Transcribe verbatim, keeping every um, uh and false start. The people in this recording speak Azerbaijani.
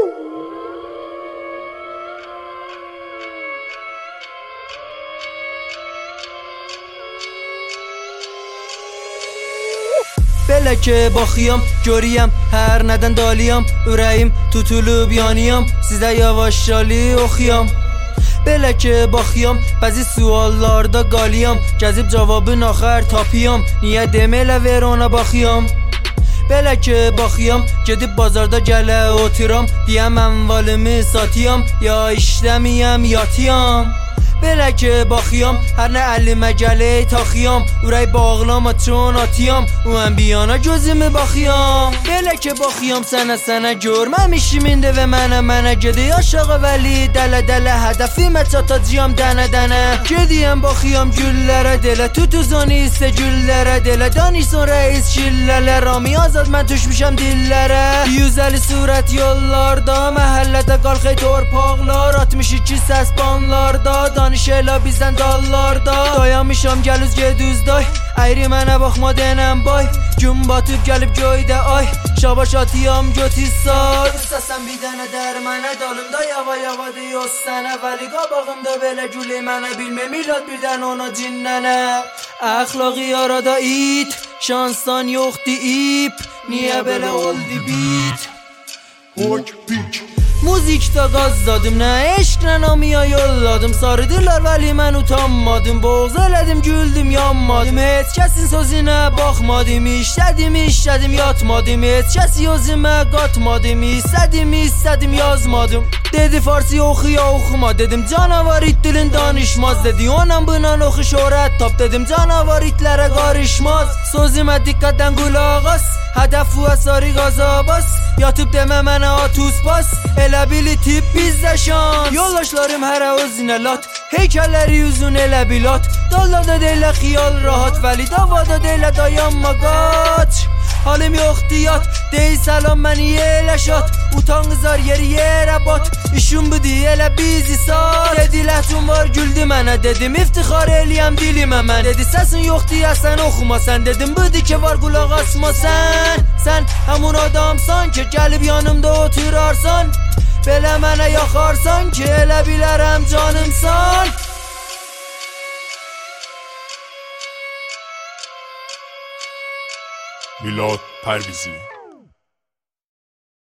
Belə ki baxıyam, görəyəm, hər nədən dalıyam. Ürəyim tutulub yanıyam, sizə yavaşcalı oxuyam. Belə ki baxıyam, bəzi suallarda qalıyam. Gəzib cavabın axır tapıyam, niyə demələ ver ona baxıyam. Belə ki baxıyam, gedib bazarda gələ oturam. Deyəm ənvalımı satıyam, ya işləmiyəm yatıyam. Belə ki baxıyam, hər nə əlimə gələ taxıyam. Ürək bağlama çon atıyam, o ən biyana gözümü baxıyam. Belə ki baxıyam, sənə sənə görməmişim indi və mənə mənə gedi aşağı vəli dələ dələ. Hədəfimə çatacağam dənə dənə. Gediyəm baxıyam güllərə delə, tut uzanı istə güllərə delə. Danış sonra iz şillələ, rami azad mən düşmüşəm dillərə. yüz əlli surət yollarda, məhəllədə qalxey torpaqlar. altmış iki səs banlarda, danış elə bizdən dallarda. Dayamışam gəl üz ged üz day, əyri mənə baxma denəm bay. Gün batıb gəlib göydə ay, şabaş atıyam göt hissar. İstəsən bir dənə dərmənə, dalımda yava yava diyoz sənə. Vəli qabağımda belə gülü mənə, bilmə milad birdən ona cinlənə. Əxlaqı yarada it, şansdan yoxdu ip, niyə belə oldu bit? Hoç piç Muzikdə qazladım, nə eşqlə amıya yolladım. Sarıdırlar vəli mən utanmadım, boğz elədim güldüm yanmadım. Heç kəsin sözünə baxmadım, işlədim işlədim yatmadım. Heç kəsi özümə qatmadım, istədim istədim yazmadım. Dedi farsi oxuya oxuma, dedim canavar it dilin danışmaz. Dedi ondan buna oxu şöhrət tap, dedim canavar itlərə qarışmaz. Sözümə diqqətdən qulaq as, hədəf bu əsari qaza bas. Yatıb demə mənə atuz bas, elə bili tip bizdə şans. Yoldaşlarım hərə özünə lat, heykəlləri yüzün elə bilat. Dallada deylə xiyal rahat, vəli davada deylə dayanma qaç. Halim yoxdur yat, dey səlam məni yelə şat. Utan qızar yeri yerə bat, işim budur elə bizi sat. Dedi ləhcun var güldü mənə, dedim iftixar eləyəm dilimə mən. Dedi səsin yoxdur ya sən oxuma sən, dedim budur ki var qulaq asma sən. Sən həmun adamsan ki gəlib yanımda oturarsan, belə mənə yaxarsan ki elə bilərəm canımsan. Milad Pərvizi.